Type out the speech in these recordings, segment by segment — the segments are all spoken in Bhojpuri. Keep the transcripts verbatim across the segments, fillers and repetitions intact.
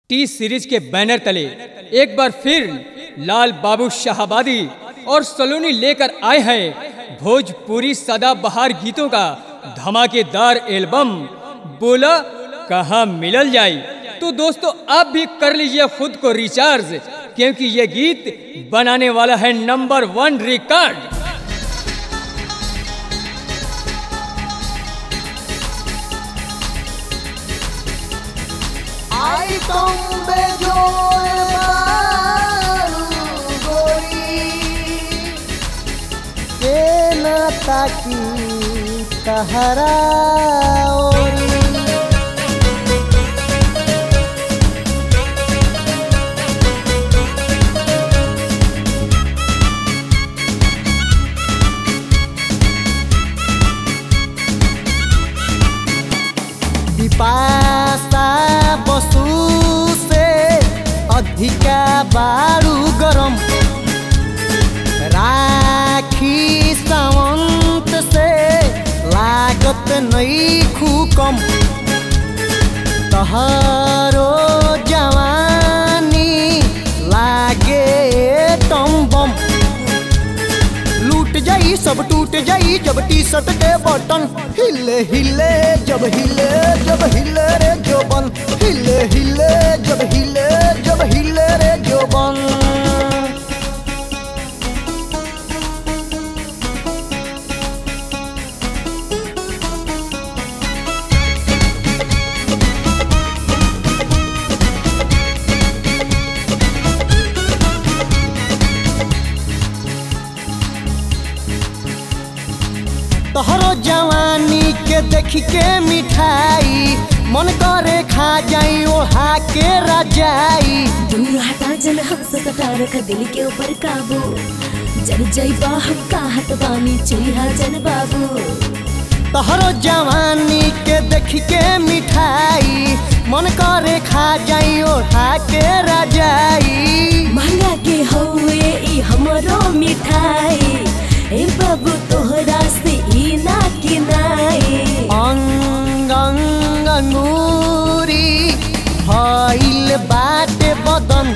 टी सीरीज के बैनर तले एक बार फिर लाल बाबू शाहाबादी और सलोनी लेकर आए हैं भोजपुरी सदाबहार गीतों का धमाकेदार एल्बम बोला कहाँ मिलल जाए। तो दोस्तों आप भी कर लीजिए खुद को रिचार्ज, क्योंकि ये गीत बनाने वाला है नंबर वन रिकॉर्ड। आई तुम बेजोड़ मारू गोरी के ना ताकी तहरा ओरी। पिपासा बसु से अधिका बारू गरम, राखी सावंत से लागत नहीं खूकम। तहरो जवानी लागे टम्बम, लूट जाई सब टूट जाई जब टी शर्ट के बटन हिले हिले जब हिले जब हिले रे जोबन, हिले हिले जब हिले जब हिले रे जोबन। तोहरो जवानी के देख के मिठाई मन करे खा जाई ओढ़ा के रजाई। दूर हटा जन हमसे सटा रख दिल के ऊपर काबू, जन जैबा हम का हटवानी चिल्हा जन बाबू। तोहरो जवानी के देख के मिठाई मन करे खा जाई ओढ़ा के रजाई। महंगा के हौवे ई हमरो मिठाई, ए बाबू तोहरा से ई ना किनाई। अंग अंग नूरी भइल बाटे बदन,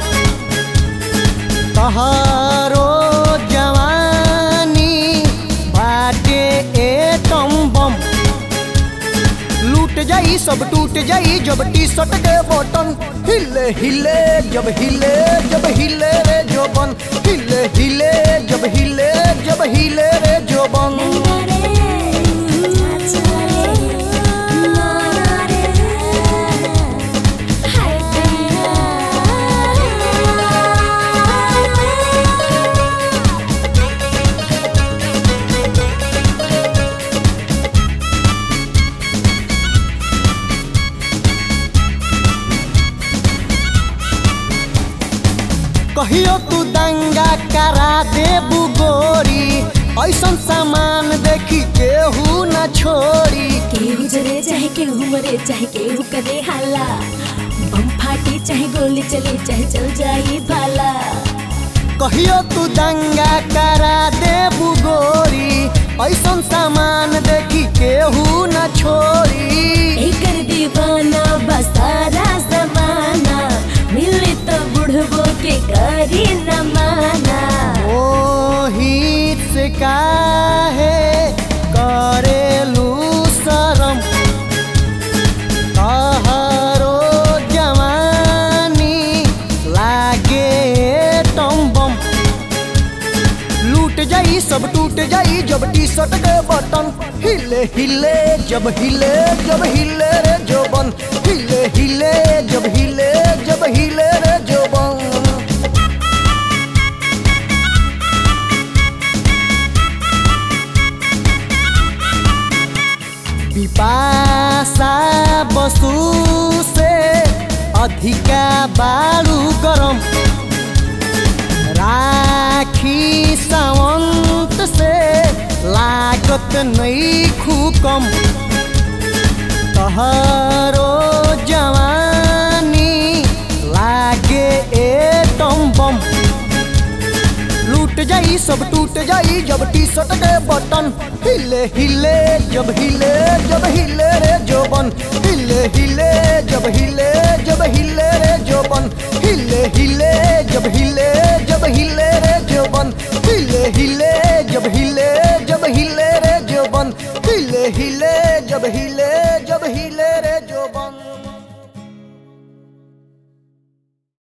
तहरो जवानी बाटे एटम बम। लूट जाई सब टूट जाई जब टी शर्ट के बटन हिले हिले जब हिले जब हिले रे जोबन, हिले हिले जब हिले जब हिले रे जोबन। कहियो तू दंगा करा दे बुगोरी, ऐसन सामान देखी केहू न छोड़ी। केहू जरे चाहे केहू मरे चाहे केहू करे हाला, बम फाटी चाहे गोली चले चाहे चल जाई भाला। कहियो तू दंगा करा दे बुगोरी, ऐसन सामान देखी केहू न छोड़ी। एकर दीवाना बसारा जमाना, मिले तो बुढ़बो के करी न माना। मोहित से काहे करेलू शरम, तहरो जवानी लागे टम्बम। लूट जाई सब टूट जाई जब टी शर्ट के बटन हिले हिले जब हिले जब हिले रे जोबन, हिले हिले जब हिले जब हिले रे जोबन। पिपासा बसु से अधिका बारू गरम, राखी सावंत से लागत नहीं खूकम। तहरो जवानी लागे एटम बम। लूट जाई सब टूट जाई जब टी शर्ट के बटन हिले हिले जब हिले जब हिले रे जोबन, हिले हिले जब हिले जब हिले रे जोबन। हिले